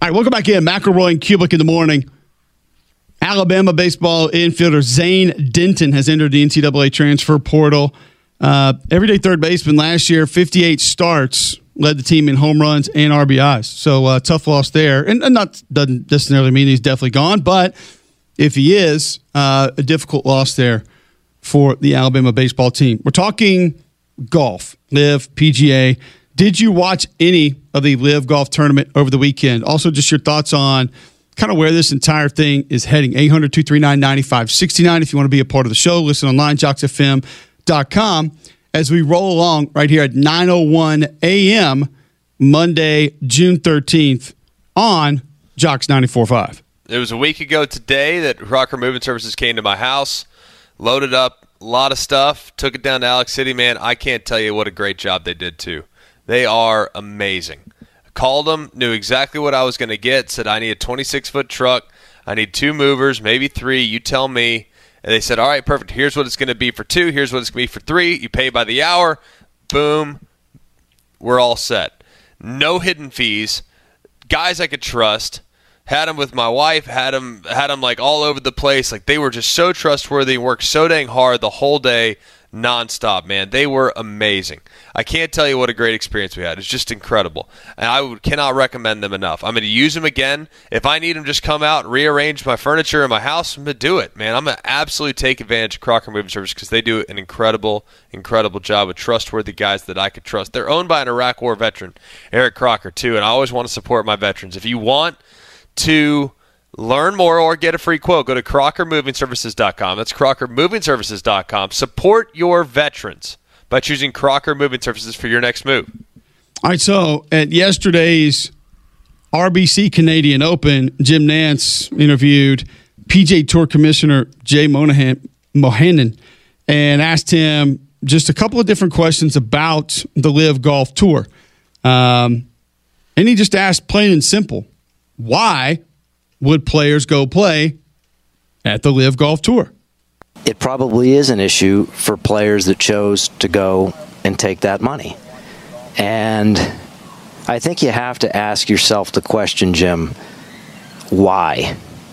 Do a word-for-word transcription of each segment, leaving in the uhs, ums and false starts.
All right, welcome back in. McElroy and Kubik in the morning. Alabama baseball infielder Zane Denton has entered the N C double A transfer portal. Uh, everyday third baseman last year, fifty-eight starts, led the team in home runs and R B Is. So uh, tough loss there. And, and not doesn't necessarily mean he's definitely gone, but if he is, uh, a difficult loss there for the Alabama baseball team. We're talking golf, Live, P G A. Did you watch any of the Live Golf Tournament over the weekend? Also, just your thoughts on kind of where this entire thing is heading. eight hundred, two three nine, nine five six nine if you want to be a part of the show. Listen online, jocks f m dot com as we roll along right here at nine oh one a.m. Monday, June thirteenth on Jocks ninety-four point five. It was a week ago today that Crocker Moving Services came to my house, loaded up a lot of stuff, took it down to Alex City. Man, I can't tell you what a great job they did, too. They are amazing. I called them, knew exactly what I was going to get, said I need a twenty-six foot truck, I need two movers, maybe three, you tell me. And they said, all right, perfect, here's what it's going to be for two, here's what it's going to be for three, you pay by the hour, boom, we're all set. No hidden fees, guys I could trust. Had them with my wife, had them, had them like all over the place. Like they were just so trustworthy, worked so dang hard the whole day, nonstop, man. They were amazing. I can't tell you what a great experience we had. It's just incredible. And I would, cannot recommend them enough. I'm going to use them again. If I need them, just come out and rearrange my furniture in my house, I'm going to do it, man. I'm going to absolutely take advantage of Crocker Moving Service because they do an incredible, incredible job with trustworthy guys that I could trust. They're owned by an Iraq War veteran, Eric Crocker, too, and I always want to support my veterans. If you want to learn more or get a free quote, go to crocker moving services dot com. That's crocker moving services dot com. Support your veterans by choosing Crocker Moving Services for your next move. All right, so at yesterday's R B C Canadian Open, Jim Nantz interviewed P G A Tour Commissioner Jay Monahan, Mohannan and asked him just a couple of different questions about the Live Golf Tour. Um, and he just asked plain and simple, why would players go play at the Live Golf Tour? It probably is an issue for players that chose to go and take that money. And I think you have to ask yourself the question, Jim, why?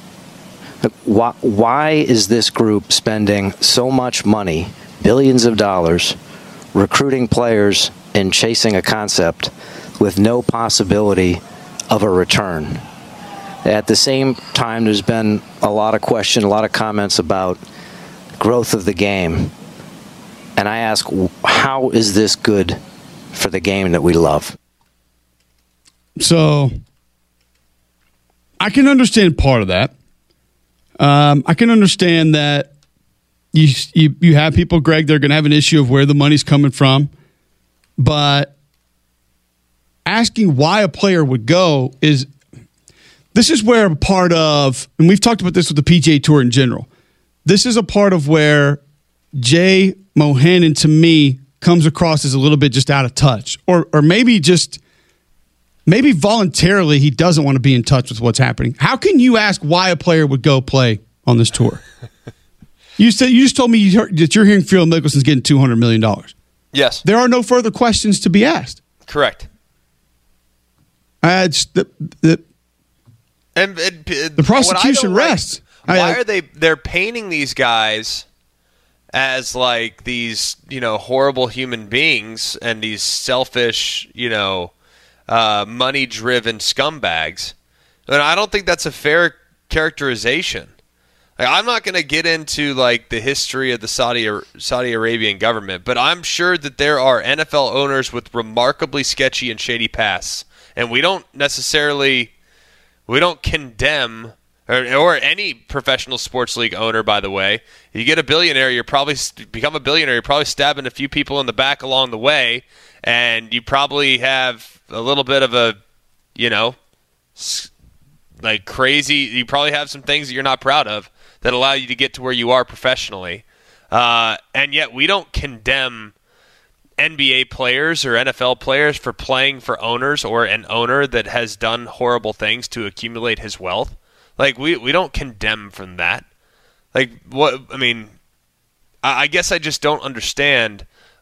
Why, why is this group spending so much money, billions of dollars, recruiting players and chasing a concept with no possibility of a return? At the same time, there's been a lot of question, a lot of comments about growth of the game. And I ask, how is this good for the game that we love? So I can understand part of that. Um, I can understand that you, you, you have people, Greg, they're going to have an issue of where the money's coming from. But asking why a player would go is... This is where a part of, and we've talked about this with the P G A Tour in general, this is a part of where Jay Mohannan, to me, comes across as a little bit just out of touch. Or or maybe just, maybe voluntarily he doesn't want to be in touch with what's happening. How can you ask why a player would go play on this tour? you said you just told me you heard, that you're hearing Phil Mickelson's getting two hundred million dollars. Yes. There are no further questions to be asked. Correct. Uh, it's the... the And, and, and the prosecution like, rests. Why I, I, are they? They're painting these guys as like these, you know, horrible human beings and these selfish, you know, uh, money-driven scumbags. And I don't think that's a fair characterization. Like, I'm not going to get into like the history of the Saudi Saudi Arabian government, but I'm sure that there are N F L owners with remarkably sketchy and shady pasts, and we don't necessarily. We don't condemn, or, or any professional sports league owner, by the way. You get a billionaire, you're probably become a billionaire, you're probably stabbing a few people in the back along the way, and you probably have a little bit of a, you know, like crazy, you probably have some things that you're not proud of that allow you to get to where you are professionally. Uh, and yet we don't condemn N B A players or N F L players for playing for owners or an owner that has done horrible things to accumulate his wealth. Like, we, we don't condemn from that. Like, what, I mean, I, I guess I just don't understand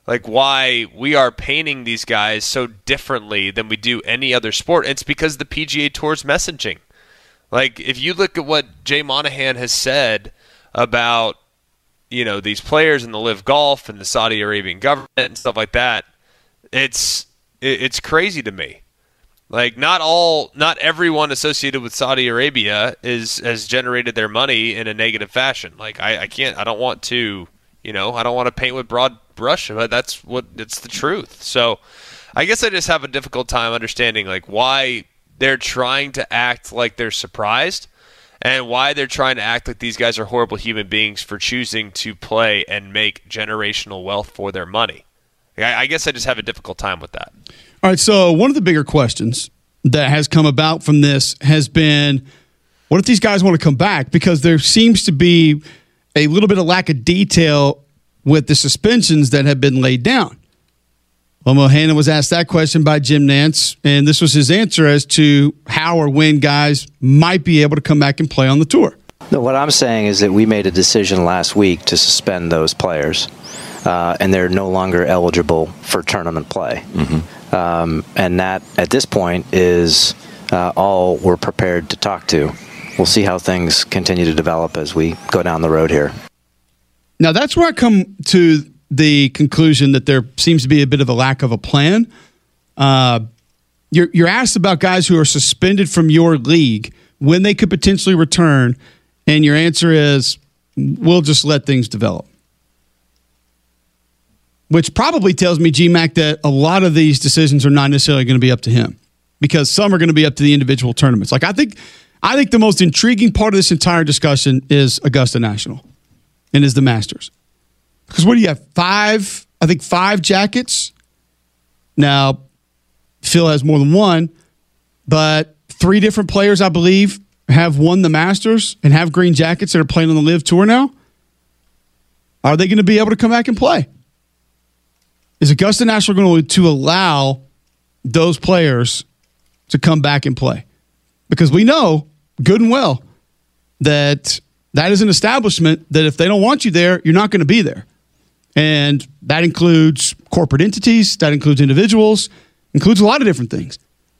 like why we are painting these guys so differently than we do any other sport. It's because the P G A Tour's messaging. Like, if you look at what Jay Monahan has said about, you know, these players in the Live Golf and the Saudi Arabian government and stuff like that, it's it's crazy to me. Like, not all, not everyone associated with Saudi Arabia is has generated their money in a negative fashion. Like, I, I can't, I don't want to, you know, I don't want to paint with broad brush, but that's what, it's the truth. So, I guess I just have a difficult time understanding, like, why they're trying to act like they're surprised and why they're trying to act like these guys are horrible human beings for choosing to play and make generational wealth for their money. I, I guess I just have a difficult time with that. All right, so one of the bigger questions that has come about from this has been, what if these guys want to come back? Because there seems to be a little bit of lack of detail with the suspensions that have been laid down. Well, Mohanna was asked that question by Jim Nantz, and this was his answer as to how or when guys might be able to come back and play on the tour. No, what I'm saying is that we made a decision last week to suspend those players, uh, and they're no longer eligible for tournament play. Mm-hmm. Um, and that, at this point, is uh, all we're prepared to talk to. We'll see how things continue to develop as we go down the road here. Now, that's where I come to the conclusion that there seems to be a bit of a lack of a plan. Uh, you're, you're asked about guys who are suspended from your league, when they could potentially return, and your answer is, we'll just let things develop. Which probably tells me, G-Mac, that a lot of these decisions are not necessarily going to be up to him, because some are going to be up to the individual tournaments. Like, I think, I think the most intriguing part of this entire discussion is Augusta National and is the Masters. Because what do you have? Five, I think five jackets. Now, Phil has more than one, but three different players, I believe, have won the Masters and have green jackets that are playing on the Live Tour now. Are they going to be able to come back and play? Is Augusta National going to allow those players to come back and play? Because we know good and well that that is an establishment that if they don't want you there, you're not going to be there. And that includes corporate entities, that includes individuals, includes a lot of different things.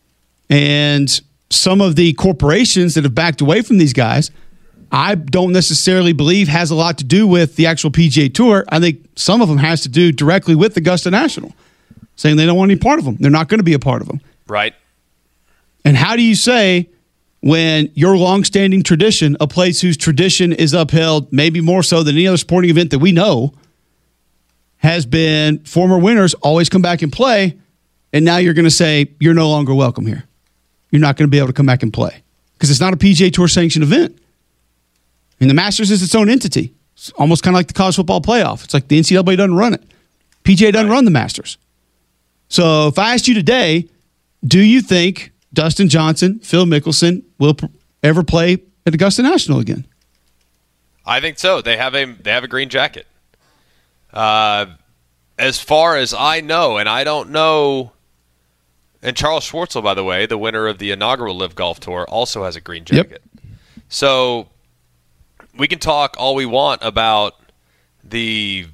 And some of the corporations that have backed away from these guys, I don't necessarily believe has a lot to do with the actual P G A Tour. I think some of them has to do directly with Augusta National, saying they don't want any part of them. They're not going to be a part of them. Right. And how do you say, when your longstanding tradition, a place whose tradition is upheld maybe more so than any other sporting event that we know, has been former winners always come back and play, and now you're going to say you're no longer welcome here. You're not going to be able to come back and play because it's not a P G A Tour sanctioned event. And the Masters is its own entity. It's almost kind of like the college football playoff. It's like the N C double A doesn't run it. P G A doesn't right. run the Masters. So if I asked you today, do you think Dustin Johnson, Phil Mickelson will pr- ever play at Augusta National again? I think so. They have a they have a green jacket. Uh, as far as I know, and I don't know, and Charles Schwartzel, by the way, the winner of the inaugural Live Golf Tour, also has a green jacket. Yep. So we can talk all we want about the,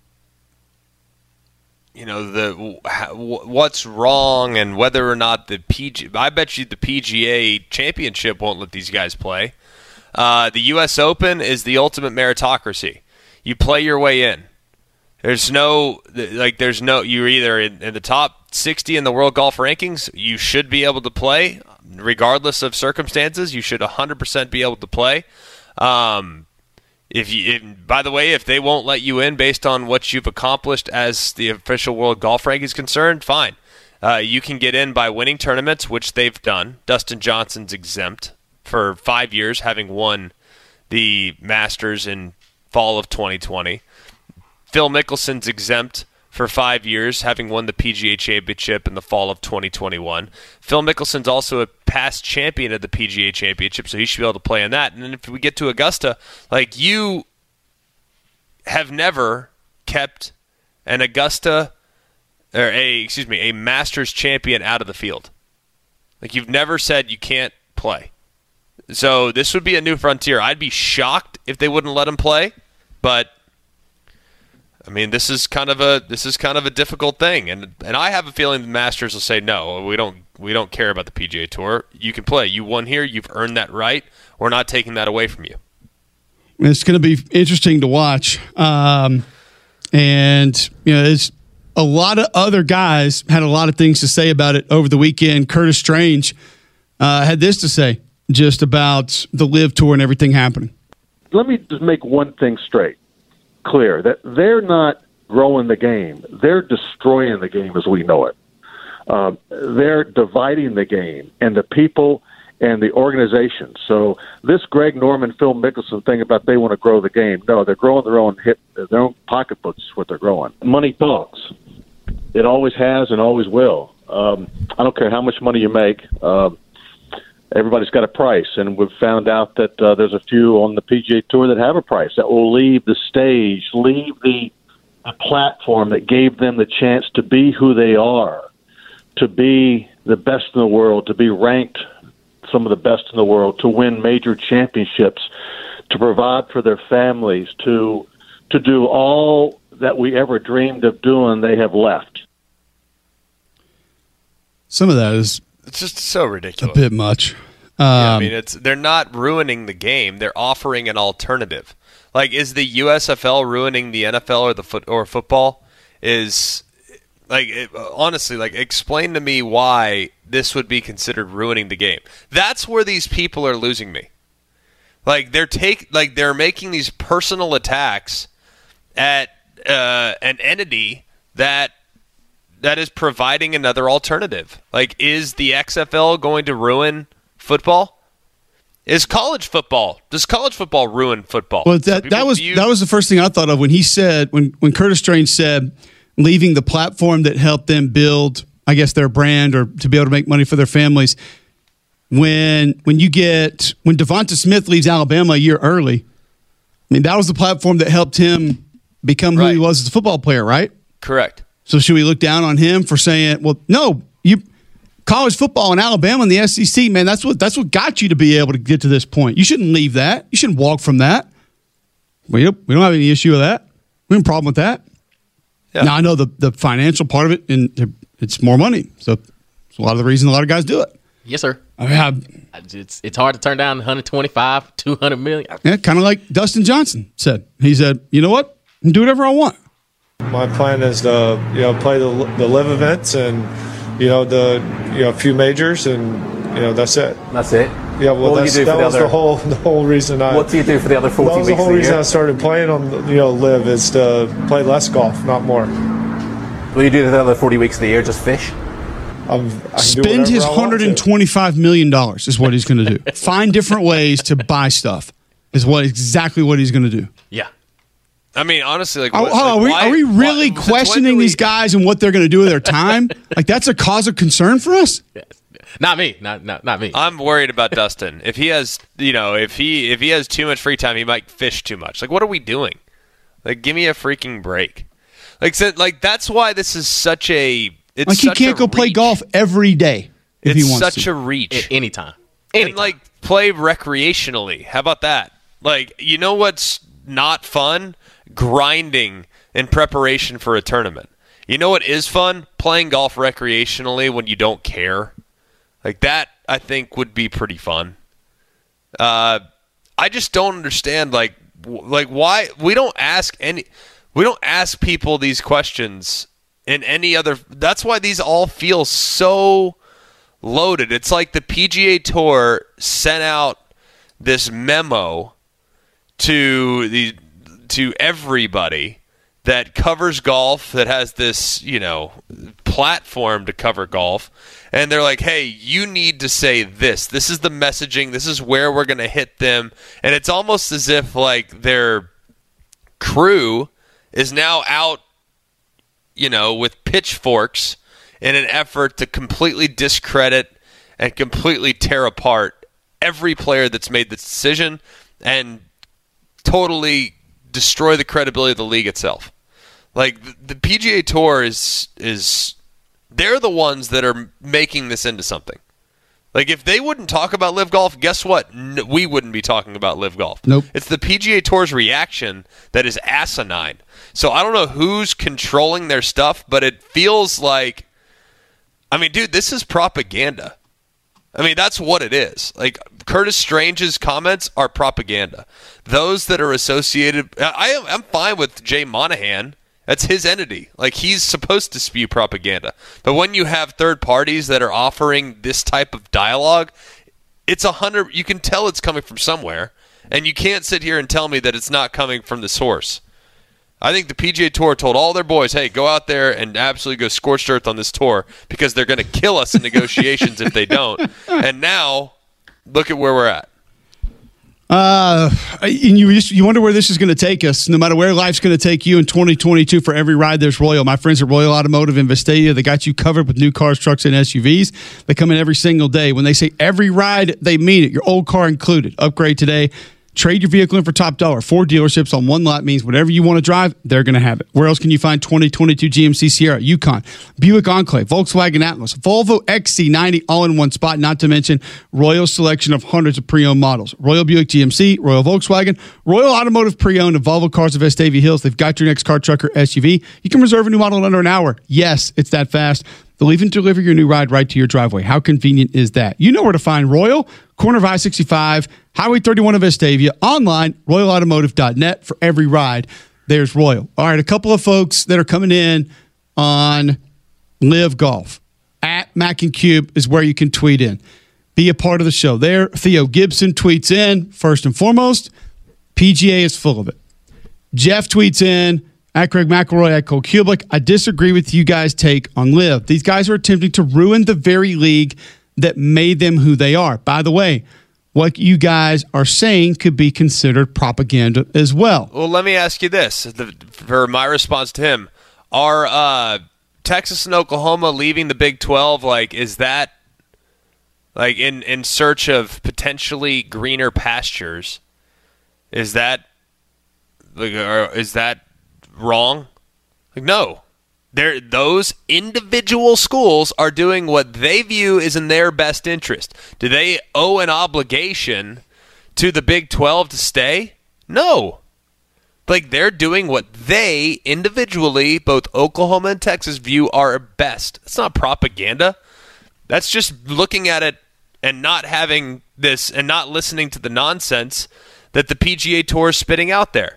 you know, the what's wrong and whether or not the P G. I bet you the P G A Championship won't let these guys play. Uh, the U S Open is the ultimate meritocracy. You play your way in. There's no, like, there's no, you're either in, in the top sixty in the world golf rankings, you should be able to play, regardless of circumstances. You should one hundred percent be able to play. Um, if you, if, by the way, if they won't let you in based on what you've accomplished as the official world golf ranking is concerned, fine. Uh, you can get in by winning tournaments, which they've done. Dustin Johnson's exempt for five years, having won the Masters in fall of twenty twenty. Phil Mickelson's exempt for five years, having won the P G A Championship in the fall of twenty twenty-one. Phil Mickelson's also a past champion of the P G A Championship, so he should be able to play in that. And then if we get to Augusta, like, you have never kept an Augusta, or a, excuse me, a Masters champion out of the field. Like, you've never said you can't play. So this would be a new frontier. I'd be shocked if they wouldn't let him play, but I mean, this is kind of a this is kind of a difficult thing, and and I have a feeling the Masters will say no. We don't we don't care about the P G A Tour. You can play. You won here. You've earned that right. We're not taking that away from you. It's going to be interesting to watch, um, and you know, it's a lot of other guys had a lot of things to say about it over the weekend. Curtis Strange uh, had this to say just about the LIV Tour and everything happening. Let me just make one thing straight. Clear that they're not growing the game. They're destroying the game as we know it. Uh, they're dividing the game and the people and the organization. So this Greg Norman, Phil Mickelson thing about they want to grow the game, no, they're growing their own hit, their own pocketbooks is what they're growing. Money talks. It always has and always will. Um, I don't care how much money you make. Uh, Everybody's got a price, and we've found out that uh, there's a few on the P G A Tour that have a price that will leave the stage, leave the, the platform that gave them the chance to be who they are, to be the best in the world, to be ranked some of the best in the world, to win major championships, to provide for their families, to to do all that we ever dreamed of doing. They have left. Some of that is It's just so ridiculous. a bit much. Um, Yeah, I mean, it's they're not ruining the game; they're offering an alternative. Like, is the U S F L ruining the N F L or the foot or football? Is like it, honestly, like, explain to me why this would be considered ruining the game. That's where these people are losing me. Like they're take like they're making these personal attacks at uh, an entity that. That is providing another alternative. Like, is the X F L going to ruin football? Is college football? Does college football ruin football? Well, that that was view- that was the first thing I thought of when he said when when Curtis Strange said leaving the platform that helped them build, I guess, their brand or to be able to make money for their families. When when you get when Devonta Smith leaves Alabama a year early, I mean that was the platform that helped him become who right. he was as a football player, right? Correct. So should we look down on him for saying, well, no, you college football in Alabama and the S E C, man, that's what that's what got you to be able to get to this point. You shouldn't leave that. You shouldn't walk from that. We don't, we don't have any issue with that. We have a problem with that. Yeah. Now, I know the, the financial part of it, and it's more money. So it's a lot of the reason a lot of guys do it. Yes, sir. I mean, I, it's it's hard to turn down one twenty-five, two hundred million. Yeah, kind of like Dustin Johnson said. He said, you know what? I can do whatever I want. My plan is to, you know, play the the LIV events and, you know, the you know a few majors, and you know that's it. That's it. Yeah, well, what that's, do you do that for was the, other, the whole the whole reason I. What do you do for the other forty weeks? That was weeks the whole of the reason year? I started playing on you know LIV is to play less golf, not more. What do you do for the other forty weeks of the year? Just fish. I'm, I Spend his one hundred twenty-five million dollars is what he's going to do. Find different ways to buy stuff is what exactly what he's going to do. Yeah. I mean, honestly, like, are, what, like are, we, why, are we really why, questioning we, these guys and what they're going to do with their time? Like, that's a cause of concern for us? Yes. Not me. Not, not not me. I'm worried about Dustin. If he has, you know, if he if he has too much free time, he might fish too much. Like, what are we doing? Like, give me a freaking break. Like, so, like that's why this is such a. It's like he such can't a go reach. play golf every day if it's he wants such to. a reach. At any time. Anytime. And like play recreationally. How about that? Like, you know what's not fun? Grinding in preparation for a tournament. You know what is fun? Playing golf recreationally when you don't care. Like that, I think would be pretty fun. Uh, I just don't understand. Like, w- like why we don't ask any, we don't ask people these questions in any other. That's why these all feel so loaded. It's like the P G A Tour sent out this memo to the to everybody that covers golf, that has this, you know, platform to cover golf, and they're like, hey, you need to say this. This is the messaging. This is where we're going to hit them. And it's almost as if, like, their crew is now out, you know, with pitchforks in an effort to completely discredit and completely tear apart every player that's made this decision and totally destroy the credibility of the league itself. Like, the, the P G A Tour is is they're the ones that are making this into something. Like, if they wouldn't talk about Live Golf, guess what? N- we wouldn't be talking about Live Golf. Nope. It's the P G A Tour's reaction that is asinine. So I don't know who's controlling their stuff, but it feels like, I mean, dude, this is propaganda. I mean, that's what it is. Like, Curtis Strange's comments are propaganda. Those that are associated, I, I'm fine with Jay Monahan. That's his entity. Like, he's supposed to spew propaganda. But when you have third parties that are offering this type of dialogue, it's a hundred. You can tell it's coming from somewhere, and you can't sit here and tell me that it's not coming from the source. I think the P G A Tour told all their boys, hey, go out there and absolutely go scorched earth on this tour because they're going to kill us in negotiations if they don't. And now, look at where we're at. Uh, and you just, you wonder where this is going to take us. No matter where life's going to take you in twenty twenty-two, for every ride, there's Royal. My friends at Royal Automotive in Vestavia, they got you covered with new cars, trucks, and S U Vs. They come in every single day. When they say every ride, they mean it. Your old car included. Upgrade today. Trade your vehicle in for top dollar. Four dealerships on one lot means whatever you want to drive, they're going to have it. Where else can you find twenty twenty-two G M C Sierra, Yukon, Buick Enclave, Volkswagen Atlas, Volvo X C ninety, all in one spot, not to mention Royal's selection of hundreds of pre-owned models. Royal Buick G M C, Royal Volkswagen, Royal Automotive Pre-Owned, and Volvo Cars of Vestavia Hills. They've got your next car, truck, or S U V. You can reserve a new model in under an hour. Yes, it's that fast. They'll even deliver your new ride right to your driveway. How convenient is that? You know where to find Royal, corner of I sixty-five, Highway thirty-one in Vestavia, online, royal automotive dot net. For every ride, there's Royal. All right, a couple of folks that are coming in on Live Golf. At Mac and Cube is where you can tweet in. Be a part of the show there. Theo Gibson tweets in, first and foremost, P G A is full of it. Jeff tweets in, at Craig McElroy, at Cole Kublik, I disagree with you guys' take on Live. These guys are attempting to ruin the very league that made them who they are. By the way, what you guys are saying could be considered propaganda as well. Well, let me ask you this. The, for my response to him, are uh, Texas and Oklahoma leaving the Big twelve, like, is that, like, in, in search of potentially greener pastures? Is that, like, or is that wrong? Like, no. They're, those individual schools are doing what they view is in their best interest. Do they owe an obligation to the Big twelve to stay? No. Like, they're doing what they individually, both Oklahoma and Texas, view are best. That's not propaganda. That's just looking at it and not having this and not listening to the nonsense that the P G A Tour is spitting out there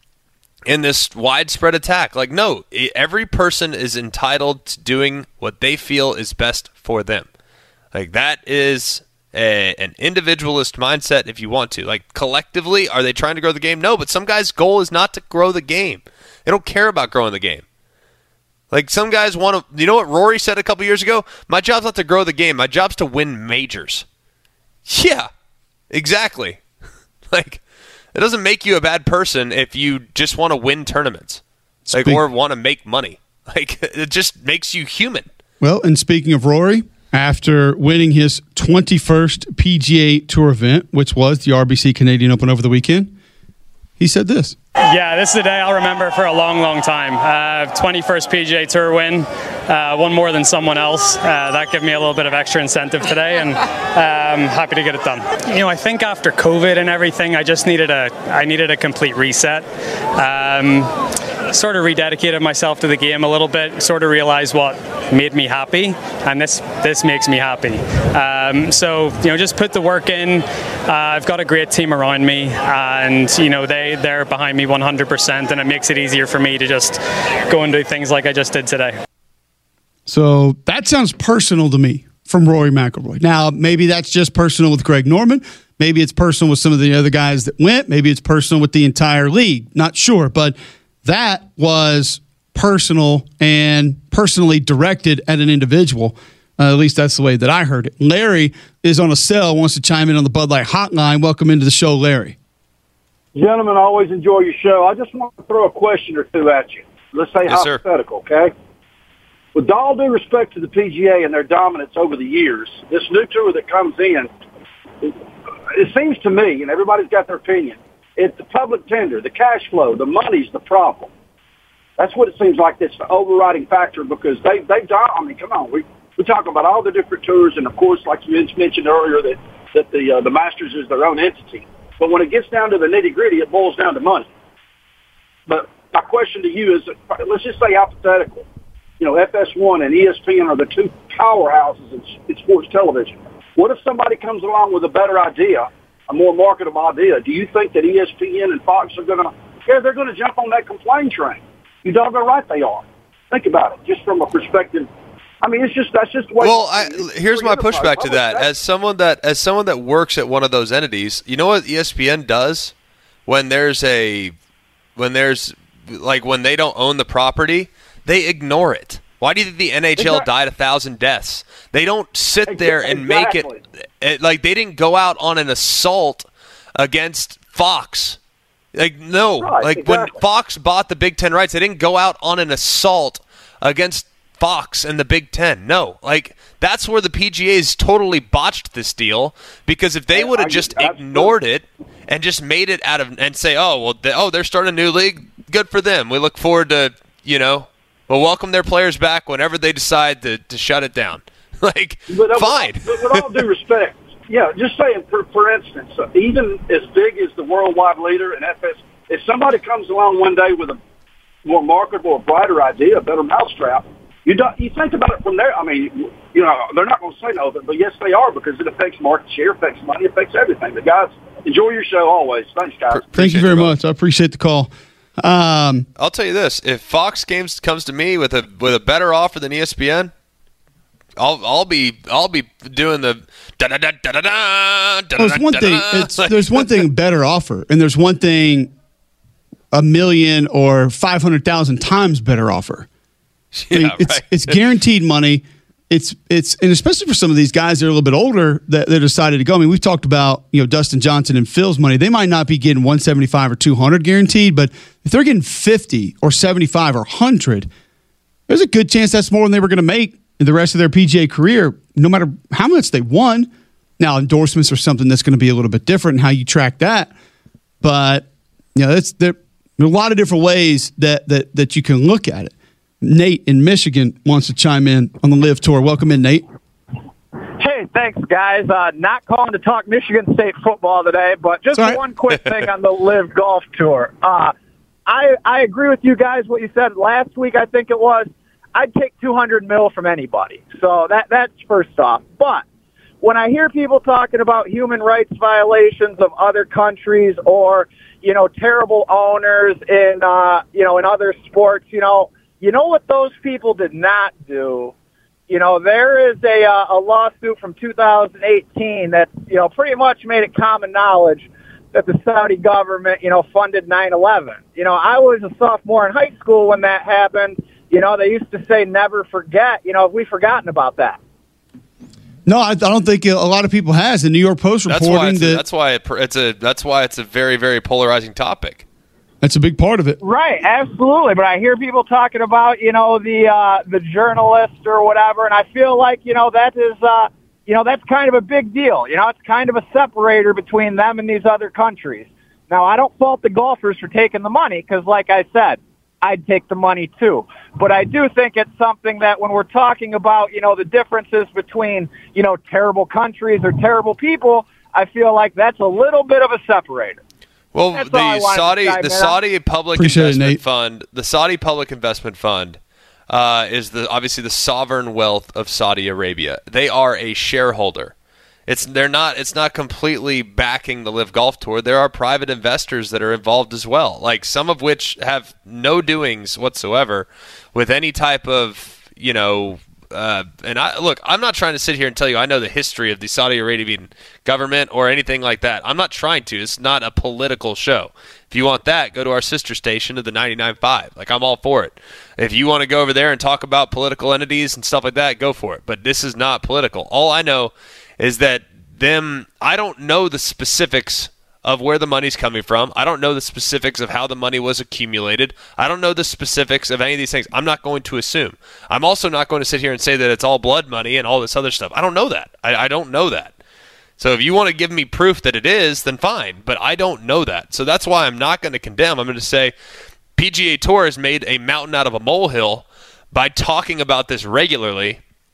in this widespread attack. Like, no, every person is entitled to doing what they feel is best for them. Like, that is a, an individualist mindset if you want to. Like, collectively, are they trying to grow the game? No, but some guys' goal is not to grow the game. They don't care about growing the game. Like, some guys want to, you know what Rory said a couple years ago? My job's not to grow the game. My job's to win majors. Yeah, exactly. Like, it doesn't make you a bad person if you just want to win tournaments, like, Speak- or want to make money. Like, it just makes you human. Well, and speaking of Rory, after winning his twenty-first P G A Tour event, which was the R B C Canadian Open over the weekend, he said this. Yeah, this is a day I'll remember for a long, long time. Uh, twenty-first P G A Tour win, uh, one more than someone else. Uh, that gave me a little bit of extra incentive today, and um, happy to get it done. You know, I think after COVID and everything, I just needed a, I needed a complete reset. Um, sort of rededicated myself to the game a little bit, sort of realized what made me happy, and this this makes me happy. Um, so, you know, just put the work in. Uh, I've got a great team around me, and, you know, they, they're behind me one hundred percent, and it makes it easier for me to just go and do things like I just did today. So that sounds personal to me from Rory McIlroy. Now, maybe that's just personal with Greg Norman. Maybe it's personal with some of the other guys that went. Maybe it's personal with the entire league. Not sure, but that was personal and personally directed at an individual. Uh, at least that's the way that I heard it. Larry is on a cell, wants to chime in on the Bud Light hotline. Welcome into the show, Larry. Gentlemen, I always enjoy your show. I just want to throw a question or two at you. Let's say yes, hypothetical, sir. Okay? With all due respect to the P G A and their dominance over the years, this new tour that comes in, it, it seems to me, and everybody's got their opinion, it's the public tender, the cash flow, the money's the problem. That's what it seems like. That's the overriding factor because they, they've done, I mean, come on, we We talk about all the different tours, and of course, like you mentioned earlier, that that the uh, the Masters is their own entity. But when it gets down to the nitty gritty, it boils down to money. But my question to you is, let's just say hypothetically, you know, F S one and E S P N are the two powerhouses in, in sports television. What if somebody comes along with a better idea, a more marketable idea? Do you think that E S P N and Fox are going to, yeah, they're going to jump on that complain train? You doggone right they are. Think about it, just from a perspective. I mean, it's just that's just the way. Well, I, here's my pushback to that. As someone that as someone that works at one of those entities, you know what E S P N does when there's a when there's like when they don't own the property, they ignore it. Why do you think the N H L exactly. died a thousand deaths? They don't sit there and exactly. make it, it like they didn't go out on an assault against Fox. Like no, right, like exactly. when Fox bought the Big Ten rights, they didn't go out on an assault against Fox and the Big Ten. No, like that's where the P G A's totally botched this deal, because if they would have just ignored it and just made it out of and say, oh well, they, oh they're starting a new league, good for them. We look forward to you know, we'll welcome their players back whenever they decide to, to shut it down. Like but, fine. But with all due respect, yeah, just saying for for instance, even as big as the worldwide leader in F S, if somebody comes along one day with a more marketable or brighter idea, a better mousetrap. You don't, you think about it from there. I mean, you know, they're not going to say no, but, but yes, they are, because it affects market share, affects money, affects everything. But guys, enjoy your show always. Thanks, guys. Thank appreciate you very much. I appreciate the call. Um, I'll tell you this: if Fox Games comes to me with a with a better offer than E S P N, I'll I'll be I'll be doing the da da da da da da. There's one thing. It's, there's one thing better offer, and there's one thing a million or five hundred thousand times better offer. I mean, yeah, it's right. it's guaranteed money. It's it's and especially for some of these guys that are a little bit older that they decided to go. I mean, we've talked about you know Dustin Johnson and Phil's money. They might not be getting one seventy-five or two hundred guaranteed, but if they're getting fifty or seventy-five or one hundred, there's a good chance that's more than they were going to make in the rest of their P G A career, no matter how much they won. Now, endorsements are something that's going to be a little bit different in how you track that, but you know, it's there. There are a lot of different ways that that that you can look at it. Nate in Michigan wants to chime in on the Live Tour. Welcome in, Nate. Hey, thanks, guys. Uh, not calling to talk Michigan State football today, but just right. one quick thing on the Live Golf Tour. Uh, I I agree with you guys, what you said last week, I think it was. I'd take two hundred mil from anybody. So that that's first off. But when I hear people talking about human rights violations of other countries or, you know, terrible owners in, uh, you know, in other sports, you know, You know what those people did not do? You know, there is a uh, a lawsuit from two thousand eighteen that, you know, pretty much made it common knowledge that the Saudi government, you know, funded nine eleven. You know, I was a sophomore in high school when that happened. You know, they used to say never forget. You know, have we forgotten about that? No, I, I don't think a lot of people has. The New York Post that's reporting why it's that a, that's why it, it's a that's why it's a very very polarizing topic. That's a big part of it. Right, absolutely. But I hear people talking about, you know, the uh, the journalist or whatever, and I feel like, you know, that is, uh, you know, that's kind of a big deal. You know, it's kind of a separator between them and these other countries. Now, I don't fault the golfers for taking the money because, like I said, I'd take the money too. But I do think it's something that when we're talking about, you know, the differences between, you know, terrible countries or terrible people, I feel like that's a little bit of a separator. Well, That's the Saudi the Saudi Public Appreciate Investment it, Fund, the Saudi Public Investment Fund, uh, is the obviously the sovereign wealth of Saudi Arabia. They are a shareholder. It's they're not it's not completely backing the Live Golf Tour. There are private investors that are involved as well, like some of which have no doings whatsoever with any type of, you know, Uh, and I look, I'm not trying to sit here and tell you I know the history of the Saudi Arabian government or anything like that. I'm not trying to. It's not a political show. If you want that, go to our sister station of the ninety-nine point five. Like, I'm all for it. If you want to go over there and talk about political entities and stuff like that, go for it. But this is not political. All I know is that them, I don't know the specifics of where the money's coming from. I don't know the specifics of how the money was accumulated. I don't know the specifics of any of these things. I'm not going to assume. I'm also not going to sit here and say that it's all blood money and all this other stuff. I don't know that. I, I don't know that. So if you want to give me proof that it is, then fine. But I don't know that. So that's why I'm not going to condemn. I'm going to say P G A Tour has made a mountain out of a molehill by talking about this regularly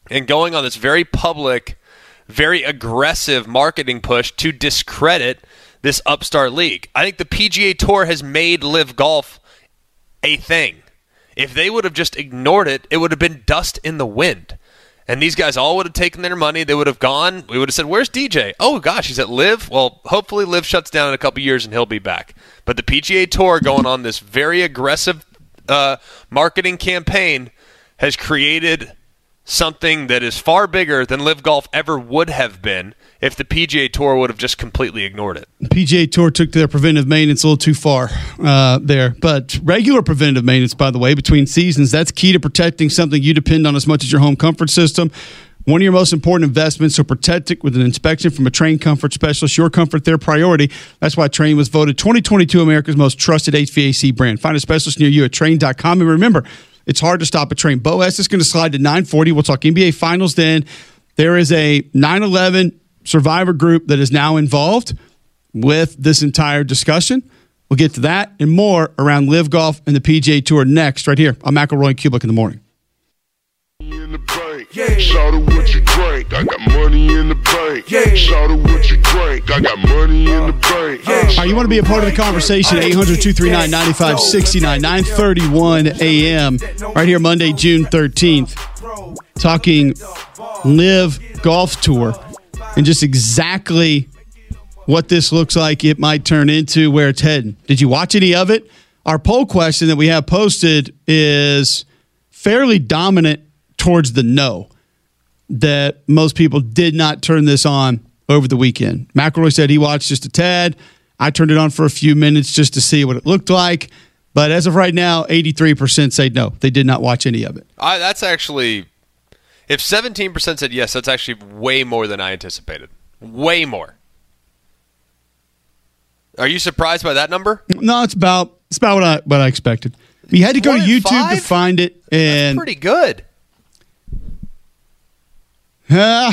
and going on this very public, very aggressive marketing push to discredit this upstart league. I think the P G A Tour has made Live Golf a thing. If they would have just ignored it, it would have been dust in the wind. And these guys all would have taken their money. They would have gone. We would have said, where's D J? Oh, gosh, he's at Live. Well, hopefully Live shuts down in a couple years and he'll be back. But the P G A Tour going on this very aggressive uh, marketing campaign has created something that is far bigger than Live Golf ever would have been if the P G A Tour would have just completely ignored it. The P G A Tour took their preventive maintenance a little too far uh, there. But regular preventive maintenance, by the way, between seasons, that's key to protecting something you depend on as much as your home comfort system. One of your most important investments, so protect it with an inspection from a Trane comfort specialist. Your comfort, their priority. That's why Trane was voted twenty twenty-two America's most trusted H V A C brand. Find a specialist near you at Trane dot com. And remember, it's hard to stop a Trane. Boaz is going to slide to nine forty. We'll talk N B A Finals then. There is a nine eleven survivor group that is now involved with this entire discussion. We'll get to that and more around Live Golf and the P G A Tour next, right here on McElroy and Kubik in the morning. In the bank, yeah. Shout out what you drink. I got money in the bank. Yeah. Shout out what you drink. I got money in the bank. Yeah. All right, you want to be a part of the conversation? eight hundred, two three nine, nine five six nine, nine thirty-one a.m. right here, Monday, June thirteenth. Talking Live Golf Tour and just exactly what this looks like it might turn into, where it's heading. Did you watch any of it? Our poll question that we have posted is fairly dominant towards the no, that most people did not turn this on over the weekend. McElroy said he watched just a tad. I turned it on for a few minutes just to see what it looked like. But as of right now, eighty-three percent say no. They did not watch any of it. I, that's actually, if seventeen percent said yes, that's actually way more than I anticipated. Way more. Are you surprised by that number? No, it's about it's about what I what I expected. You had to go to YouTube five? to find it, and that's pretty good. Uh,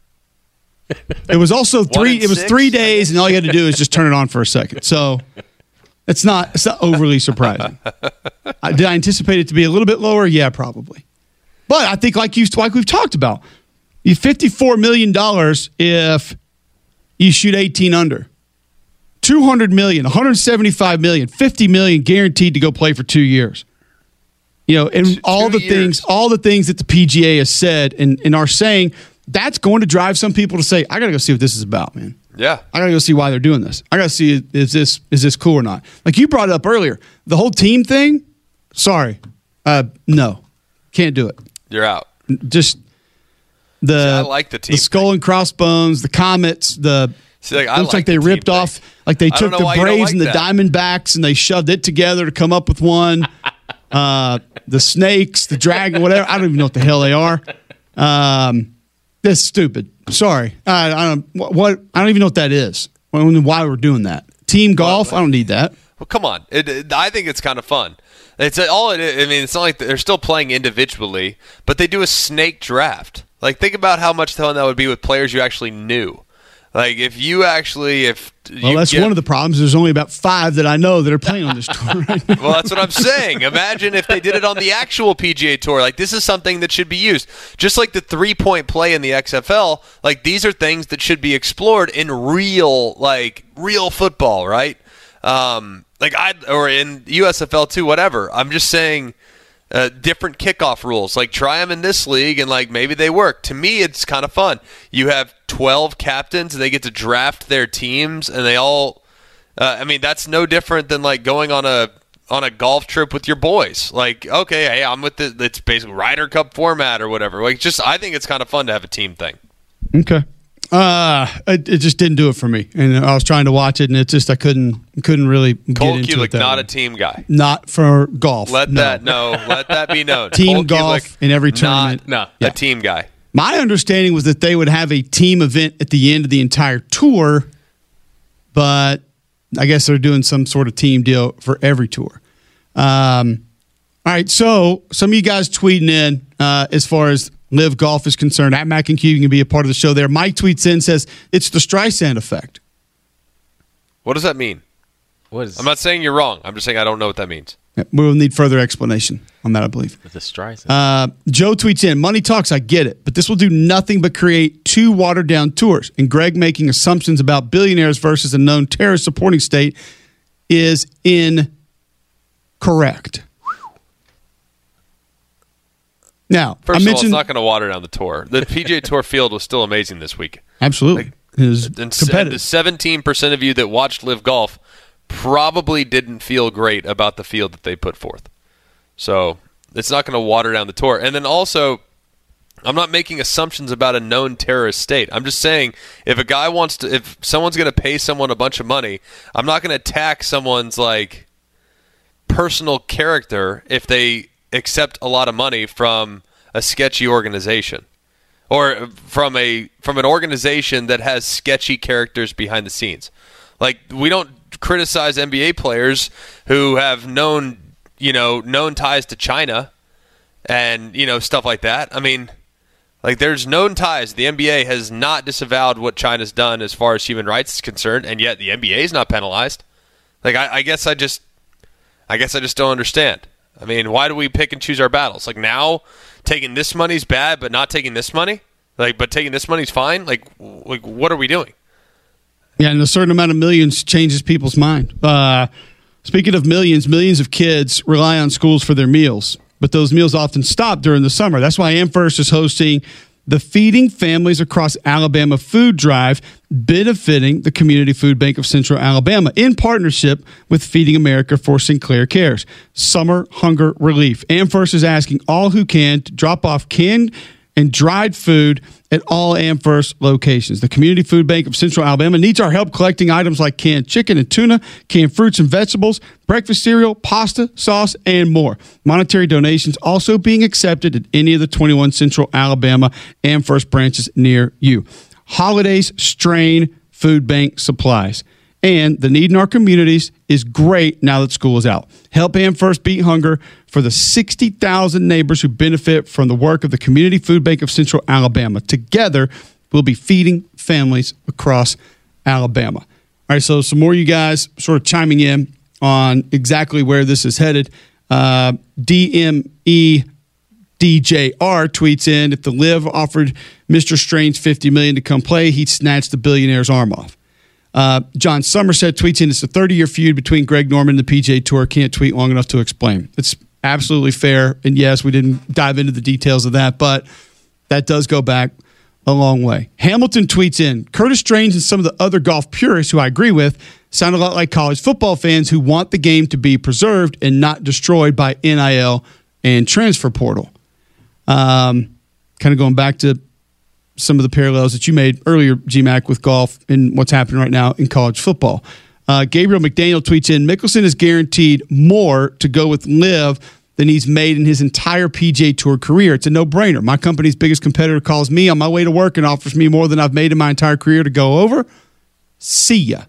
it was also three. It was six? three days, and all you had to do is just turn it on for a second. So it's not it's not overly surprising. I, did I anticipate it to be a little bit lower? Yeah, probably. But I think, like you like we've talked about, you fifty-four million dollars if you shoot eighteen under. two hundred million dollars, one hundred seventy-five million dollars, fifty million dollars guaranteed to go play for two years. You know, and two, all two the years. things, all the things that the P G A has said and, and are saying, that's going to drive some people to say, I got to go see what this is about, man. Yeah. I got to go see why they're doing this. I got to see, is this is this cool or not? Like you brought it up earlier, the whole team thing, sorry. Uh, no. Can't do it. You're out. Just the, see, I like the team the skull thing. and crossbones, the comets, the... See, like, I looks like, like they the ripped off, thing. like they took the Braves like and the that. Diamondbacks and they shoved it together to come up with one. uh, the snakes, the dragon, whatever. I don't even know what the hell they are. Um, that's stupid. Sorry. I, I don't. What, what? I don't even know what that is. Why we're doing that? Team golf. I don't need that. Well, come on. It, it, I think it's kind of fun. It's all. It, I mean, it's not like they're still playing individually, but they do a snake draft. Like, think about how much fun that would be with players you actually knew. Like, if you actually, if well, you that's get, one of the problems. There's only about five that I know that are playing on this tour right now. Well, that's what I'm saying. Imagine if they did it on the actual P G A Tour. Like, this is something that should be used. Just like the three-point play in the X F L, like, these are things that should be explored in real, like, real football, right? Um, like, I or in U S F L too, whatever. I'm just saying uh, different kickoff rules. Like, try them in this league, and, like, maybe they work. To me, it's kind of fun. You have twelve captains, and they get to draft their teams, and they all uh, I mean, that's no different than like going on a on a golf trip with your boys. Like, okay, hey, I'm with the it's basically Ryder Cup format or whatever. Like, just I think it's kind of fun to have a team thing. Okay. Uh, it, it just didn't do it for me, and I was trying to watch it, and it just I couldn't couldn't really Cole get into Kulik, it. That not way. a team guy. Not for golf. Let no. that no, let that be known. Team Cole golf Kulik, in every tournament. Not no, yeah. a team guy. My understanding was that they would have a team event at the end of the entire tour, but I guess they're doing some sort of team deal for every tour. Um, all right, so some of you guys tweeting in uh, as far as Live Golf is concerned. At Mac and Q, you can be a part of the show there. Mike tweets in, says, it's the Streisand effect. What does that mean? What is? I'm not saying you're wrong. I'm just saying I don't know what that means. We'll need further explanation on that, I believe. With the Streisand. Uh, Joe tweets in, money talks, I get it, but this will do nothing but create two watered-down tours. And Greg making assumptions about billionaires versus a known terrorist supporting state is incorrect. Now, First I of mentioned, all, it's not going to water down the tour. The P G A Tour field was still amazing this week. Absolutely. Like, it was and, competitive. And the seventeen percent of you that watched Live Golf probably didn't feel great about the field that they put forth. So it's not going to water down the tour. And then also, I'm not making assumptions about a known terrorist state. I'm just saying if a guy wants to, if someone's going to pay someone a bunch of money, I'm not going to attack someone's like personal character if they accept a lot of money from a sketchy organization or from a from an organization that has sketchy characters behind the scenes. Like, we don't criticize N B A players who have known, you know, known ties to China and, you know, stuff like that. I mean, like, there's known ties. The N B A has not disavowed what China's done as far as human rights is concerned, and yet the N B A is not penalized. Like, I, I guess I just, I guess I just don't understand. I mean, why do we pick and choose our battles? Like, now taking this money's bad, but not taking this money? Like, but taking this money's fine? Like, like what are we doing? Yeah, and a certain amount of millions changes people's mind. Uh, speaking of millions, millions of kids rely on schools for their meals, but those meals often stop during the summer. That's why AmFirst is hosting the Feeding Families Across Alabama Food Drive, benefiting the Community Food Bank of Central Alabama in partnership with Feeding America for Sinclair Cares. Summer hunger relief. AmFirst is asking all who can to drop off canned and dried food at all AmFirst locations. The Community Food Bank of Central Alabama needs our help collecting items like canned chicken and tuna, canned fruits and vegetables, breakfast cereal, pasta, sauce, and more. Monetary donations also being accepted at any of the twenty-one Central Alabama AmFirst branches near you. Holidays strain food bank supplies. And the need in our communities is great now that school is out. Help AmFirst beat hunger for the sixty thousand neighbors who benefit from the work of the Community Food Bank of Central Alabama. Together, we'll be feeding families across Alabama. All right, so some more of you guys sort of chiming in on exactly where this is headed. Uh, D M E D J R tweets in, if the Live offered Mister Strange fifty million dollars to come play, he'd snatch the billionaire's arm off. Uh, John Somerset tweets in, it's a thirty-year feud between Greg Norman and the P G A Tour. Can't tweet long enough to explain. It's absolutely fair. And yes, we didn't dive into the details of that, but that does go back a long way. Hamilton tweets in, Curtis Strange and some of the other golf purists who I agree with sound a lot like college football fans who want the game to be preserved and not destroyed by N I L and transfer portal. Um, kind of going back to some of the parallels that you made earlier, G Mac, with golf and what's happening right now in college football. Uh, Gabriel McDaniel tweets in, Mickelson is guaranteed more to go with Live than he's made in his entire P G A Tour career. It's a no-brainer. My company's biggest competitor calls me on my way to work and offers me more than I've made in my entire career to go over. See ya.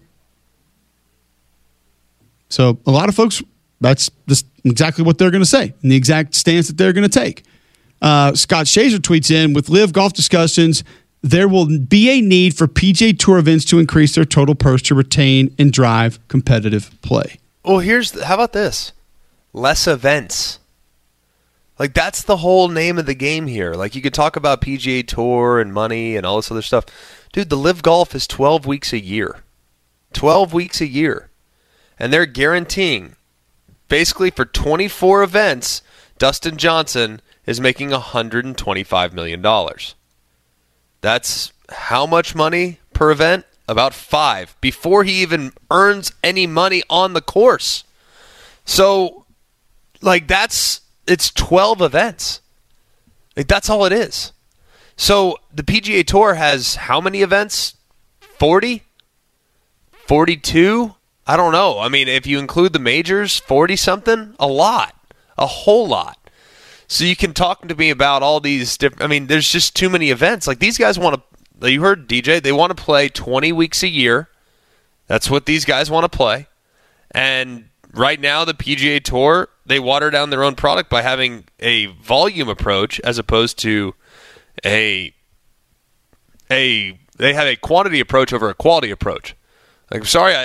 So a lot of folks, that's just exactly what they're going to say and the exact stance that they're going to take. Uh, Scott Shazer tweets in, with Live Golf discussions, there will be a need for P G A Tour events to increase their total purse to retain and drive competitive play. Well, here's the, how about this? Less events. Like, that's the whole name of the game here. Like, you could talk about P G A Tour and money and all this other stuff. Dude, the Live Golf is twelve weeks a year. twelve weeks a year. And they're guaranteeing, basically for twenty-four events, Dustin Johnson is making one hundred twenty-five million dollars. That's how much money per event? About five, before he even earns any money on the course. So, like, that's, it's twelve events. Like, that's all it is. So, the P G A Tour has how many events? forty? forty-two? I don't know. I mean, if you include the majors, forty-something? A lot. A whole lot. So you can talk to me about all these different, I mean, there's just too many events. Like, these guys want to, you heard D J, they want to play twenty weeks a year. That's what these guys want to play. And right now, the P G A Tour, they water down their own product by having a volume approach as opposed to a, a they have a quantity approach over a quality approach. Like, I'm sorry, I, I,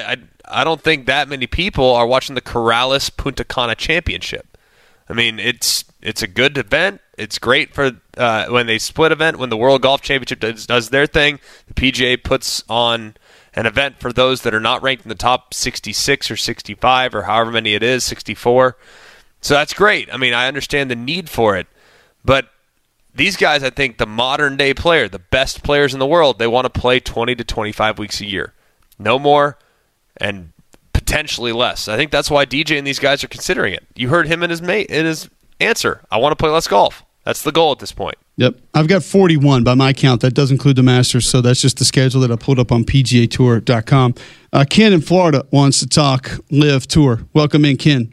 I don't think that many people are watching the Corrales Punta Cana Championship. I mean, it's it's a good event. It's great for uh, when they split event, when the World Golf Championship does, does their thing. The P G A puts on an event for those that are not ranked in the top sixty-six or sixty-five or however many it is, sixty-four. So that's great. I mean, I understand the need for it. But these guys, I think the modern day player, the best players in the world, they want to play twenty to twenty-five weeks a year. No more and potentially less. I think that's why D J and these guys are considering it. You heard him in his mate in his answer. I want to play less golf. That's the goal at this point. Yep. I've got forty-one by my count. That does include the Masters, so that's just the schedule that I pulled up on P G A Tour dot com. Uh, Ken in Florida wants to talk Live Tour. Welcome in, Ken.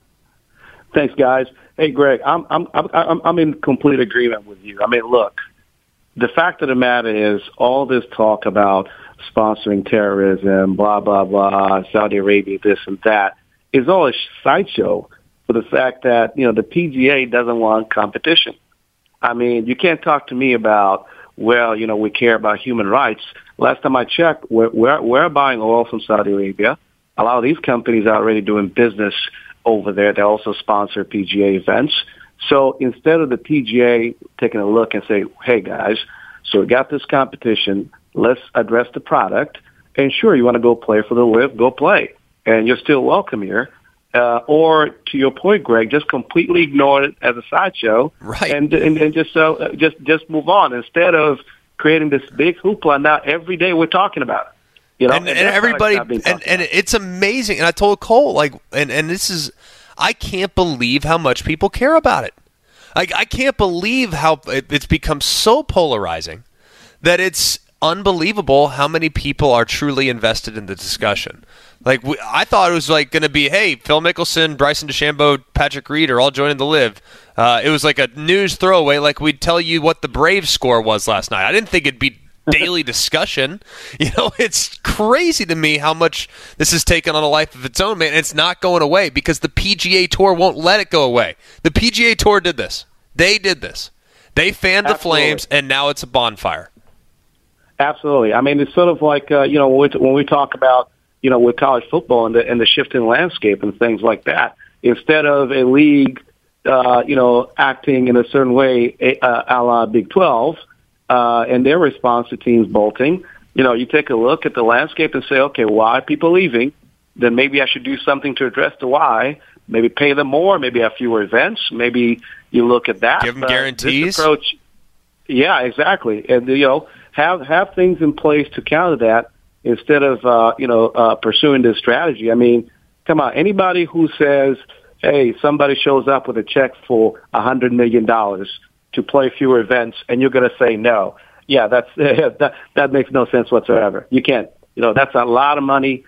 Thanks, guys. Hey, Greg, I'm I'm I'm I'm in complete agreement with you. I mean, look, the fact of the matter is, all this talk about sponsoring terrorism, blah blah blah, Saudi Arabia, this and that, is all a sideshow for the fact that you know the P G A doesn't want competition. I mean, you can't talk to me about, well, you know, we care about human rights. Last time I checked, we're we're, we're buying oil from Saudi Arabia. A lot of these companies are already doing business over there. They also sponsor P G A events. So instead of the P G A taking a look and say, hey, guys, so we got this competition, let's address the product. And sure, you want to go play for the Live, go play. And you're still welcome here. Uh, or to your point, Greg, just completely ignore it as a sideshow, right? And and, and just so uh, just just move on instead of creating this big hoopla. Now every day we're talking about it. You know, and, and, and everybody, and, and it's amazing. And I told Cole, like, and, and this is, I can't believe how much people care about it. Like, I can't believe how it, it's become so polarizing that it's unbelievable how many people are truly invested in the discussion. Like, we, I thought it was like going to be, hey, Phil Mickelson, Bryson DeChambeau, Patrick Reed are all joining the Live. Uh, it was like a news throwaway, like we'd tell you what the Braves score was last night. I didn't think it'd be daily discussion. You know, it's crazy to me how much this has taken on a life of its own, man. And it's not going away because the P G A Tour won't let it go away. The P G A Tour did this. They did this. They fanned the Absolutely. flames, and now it's a bonfire. Absolutely. I mean, it's sort of like, uh, you know, when we, when we talk about, you know, with college football and the, and the shifting landscape and things like that, instead of a league, uh, you know, acting in a certain way, uh, a la Big twelve, Uh, and their response to teams bolting, you know, you take a look at the landscape and say, okay, why are people leaving? Then maybe I should do something to address the why. Maybe pay them more. Maybe have fewer events. Maybe you look at that. Give them uh, guarantees. This approach, yeah, exactly. And, you know, have have things in place to counter that instead of, uh, you know, uh, pursuing this strategy. I mean, come on, anybody who says, hey, somebody shows up with a check for one hundred million dollars to play fewer events, and you're going to say no. Yeah, that's that that makes no sense whatsoever. You can't. You know, that's a lot of money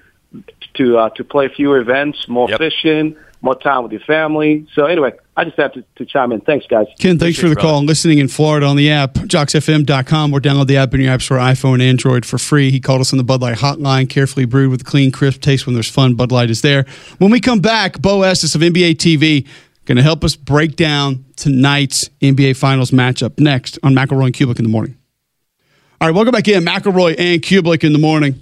to uh, to play fewer events, more yep. fishing, more time with your family. So anyway, I just have to, to chime in. Thanks, guys. Ken, thanks Appreciate for the brother. call. And listening in Florida on the app, jocks F M dot com, or download the app in your apps for iPhone and Android for free. He called us on the Bud Light hotline, carefully brewed with a clean, crisp taste. When there's fun, Bud Light is there. When we come back, Bo Estes of N B A T V going to help us break down tonight's N B A Finals matchup next on McElroy and Kublik in the morning. All right, welcome back in. McElroy and Kublik in the morning.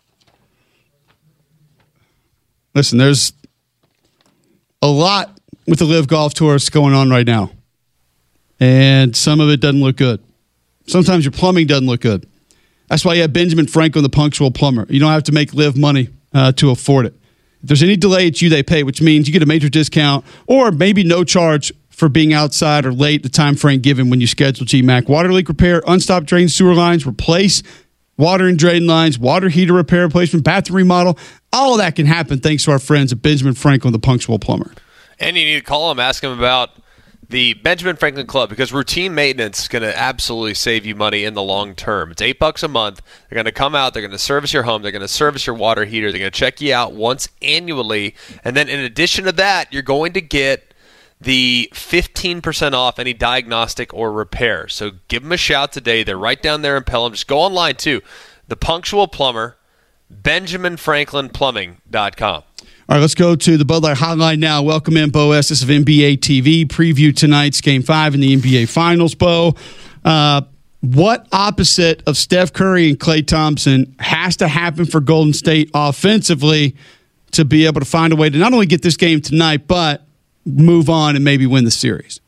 Listen, there's a lot with the Live Golf Tour going on right now, and some of it doesn't look good. Sometimes your plumbing doesn't look good. That's why you have Benjamin Franklin, the punctual plumber. You don't have to make Live money uh, to afford it. If there's any delay, it's you they pay, which means you get a major discount or maybe no charge for being outside or late the time frame given when you schedule G MAC. Water leak repair, unstopped drain sewer lines, replace water and drain lines, water heater repair, replacement, bathroom remodel. All of that can happen thanks to our friends at Benjamin Franklin, the punctual plumber. And you need to call them, ask them about the Benjamin Franklin Club, because routine maintenance is going to absolutely save you money in the long term. It's eight bucks a month. They're going to come out. They're going to service your home. They're going to service your water heater. They're going to check you out once annually. And then in addition to that, you're going to get the fifteen percent off any diagnostic or repair. So give them a shout today. They're right down there in Pelham. Just go online too. The Punctual Plumber, Benjamin Franklin Plumbing dot com. All right, let's go to the Bud Light hotline now. Welcome in Bo Estes of N B A T V. Preview tonight's Game five in the N B A Finals, Bo. Uh, What opposite of Steph Curry and Klay Thompson has to happen for Golden State offensively to be able to find a way to not only get this game tonight, but move on and maybe win the series?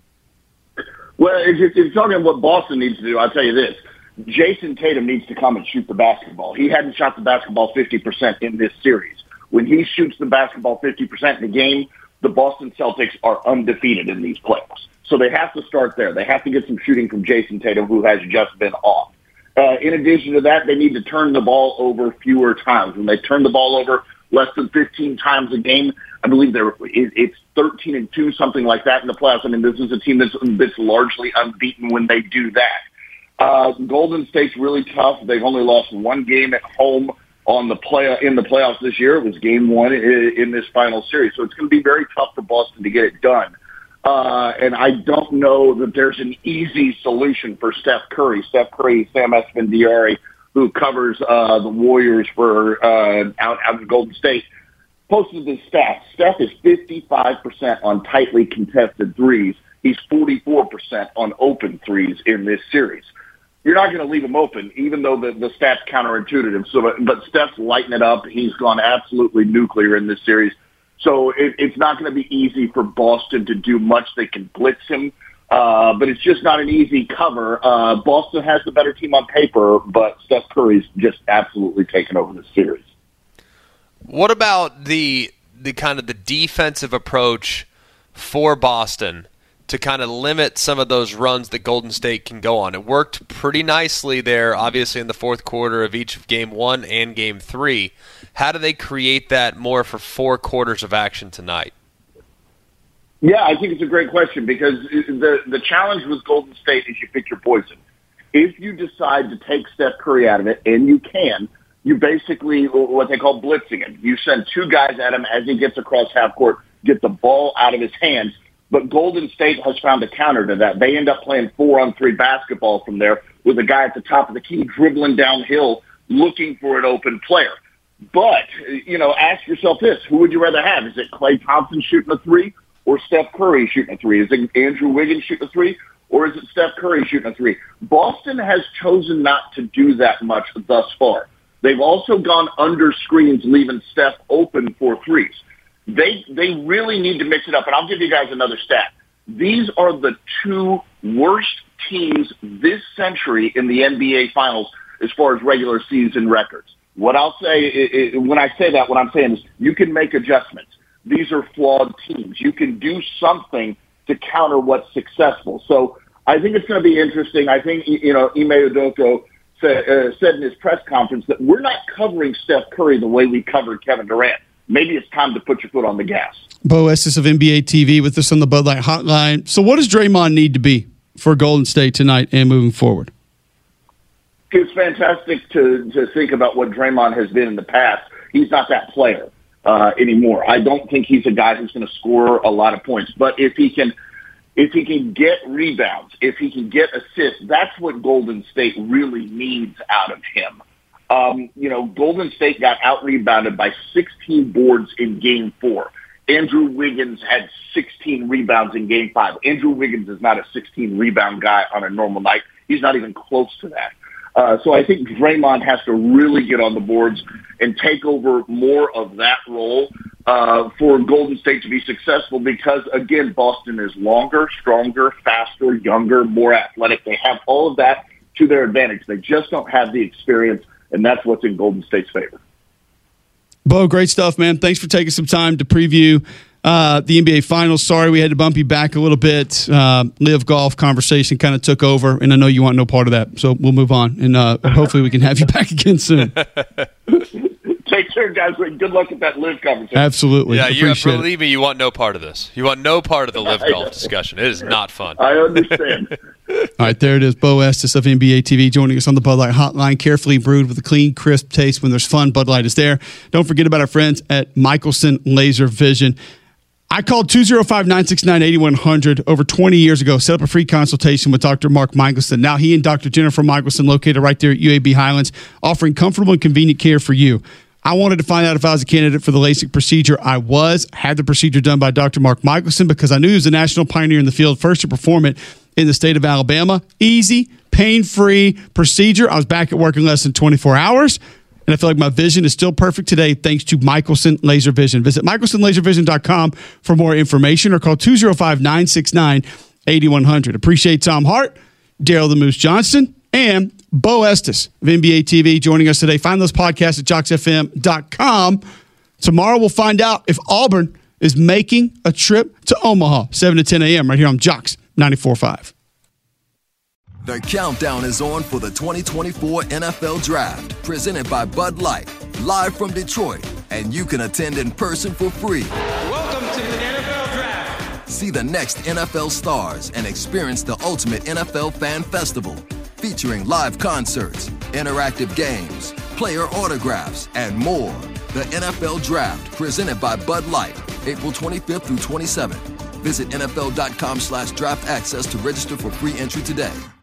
Well, if you're, if you're talking about what Boston needs to do, I'll tell you this. Jason Tatum needs to come and shoot the basketball. He hadn't shot the basketball fifty percent in this series. When he shoots the basketball fifty percent in the game, the Boston Celtics are undefeated in these playoffs. So they have to start there. They have to get some shooting from Jason Tatum, who has just been off. Uh, in addition to that, they need to turn the ball over fewer times. When they turn the ball over less than fifteen times a game, I believe they're, it's thirteen and two, something like that in the playoffs. I mean, this is a team that's, that's largely unbeaten when they do that. Uh, Golden State's really tough. They've only lost one game at home on the play in the playoffs this year. It was game one in, in this final series. So it's going to be very tough for Boston to get it done. Uh, and I don't know that there's an easy solution for Steph Curry. Steph Curry, Sam Esfandiari, who covers uh, the Warriors for uh, out, out in Golden State, posted this stat. Steph is fifty-five percent on tightly contested threes. He's forty-four percent on open threes in this series. You're not going to leave him open, even though the, the stats counterintuitive. So, but Steph's lighting it up. He's gone absolutely nuclear in this series. So it, it's not going to be easy for Boston to do much. They can blitz him, uh, but it's just not an easy cover. Uh, Boston has the better team on paper, but Steph Curry's just absolutely taken over the series. What about the the kind of the defensive approach for Boston to kind of limit some of those runs that Golden State can go on? It worked pretty nicely there, obviously, in the fourth quarter of each of game one and game three. How do they create that more for four quarters of action tonight? Yeah, I think it's a great question because the, the challenge with Golden State is you pick your poison. If you decide to take Steph Curry out of it, and you can, you basically, what they call blitzing him. You send two guys at him as he gets across half court, get the ball out of his hands. But Golden State has found a counter to that. They end up playing four-on-three basketball from there with a guy at the top of the key dribbling downhill looking for an open player. But, you know, ask yourself this. Who would you rather have? Is it Klay Thompson shooting a three or Steph Curry shooting a three? Is it Andrew Wiggins shooting a three or is it Steph Curry shooting a three? Boston has chosen not to do that much thus far. They've also gone under screens, leaving Steph open for threes. They they really need to mix it up. And I'll give you guys another stat. These are the two worst teams this century in the N B A Finals as far as regular season records. What I'll say, is, when I say that, what I'm saying is you can make adjustments. These are flawed teams. You can do something to counter what's successful. So I think it's going to be interesting. I think, you know, Ime Udoka said, uh, said in his press conference that we're not covering Steph Curry the way we covered Kevin Durant. Maybe it's time to put your foot on the gas. Bo Estes of N B A T V with us on the Bud Light Hotline. So what does Draymond need to be for Golden State tonight and moving forward? It's fantastic to, to think about what Draymond has been in the past. He's not that player uh, anymore. I don't think he's a guy who's going to score a lot of points. But if he can if he can get rebounds, if he can get assists, that's what Golden State really needs out of him. Um, you know, Golden State got out-rebounded by sixteen boards in Game four. Andrew Wiggins had sixteen rebounds in Game five. Andrew Wiggins is not a sixteen-rebound guy on a normal night. He's not even close to that. Uh, so I think Draymond has to really get on the boards and take over more of that role uh, for Golden State to be successful because, again, Boston is longer, stronger, faster, younger, more athletic. They have all of that to their advantage. They just don't have the experience, and that's what's in Golden State's favor. Bo, great stuff, man. Thanks for taking some time to preview uh, the N B A Finals. Sorry we had to bump you back a little bit. Uh, Live Golf conversation kind of took over, and I know you want no part of that, so we'll move on, and uh, hopefully we can have you back again soon. Take care, guys. Good luck with that Live conversation. Absolutely. Yeah, you believe me, you want no part of this. You want no part of the Live Golf discussion. It is not fun. I understand. All right, there it is. Bo Estes of N B A T V joining us on the Bud Light Hotline. Carefully brewed with a clean, crisp taste. When there's fun, Bud Light is there. Don't forget about our friends at Michelson Laser Vision. I called two oh five, nine six nine, eight one zero zero over twenty years ago, set up a free consultation with Doctor Mark Michelson. Now he and Doctor Jennifer Michelson, located right there at U A B Highlands, offering comfortable and convenient care for you. I wanted to find out if I was a candidate for the LASIK procedure. I was. Had the procedure done by Doctor Mark Michelson because I knew he was a national pioneer in the field, first to perform it in the state of Alabama. Easy, pain-free procedure. I was back at work in less than twenty-four hours, and I feel like my vision is still perfect today thanks to Michelson Laser Vision. Visit Michelson Laser Vision dot com for more information or call two oh five, nine six nine, eight one zero zero. Appreciate Tom Hart, Daryl the Moose Johnson, and Bo Estes of N B A T V joining us today. Find those podcasts at jocks f m dot com. Tomorrow we'll find out if Auburn is making a trip to Omaha, seven to ten a.m. right here on Jocks ninety-four point five. The countdown is on for the twenty twenty-four N F L Draft, presented by Bud Light, live from Detroit, and you can attend in person for free. Welcome to the N F L Draft. See the next N F L stars and experience the ultimate N F L fan festival, featuring live concerts, interactive games, player autographs, and more. The N F L Draft, presented by Bud Light, April twenty-fifth through twenty-seventh. Visit N F L dot com slash draft access to register for free entry today.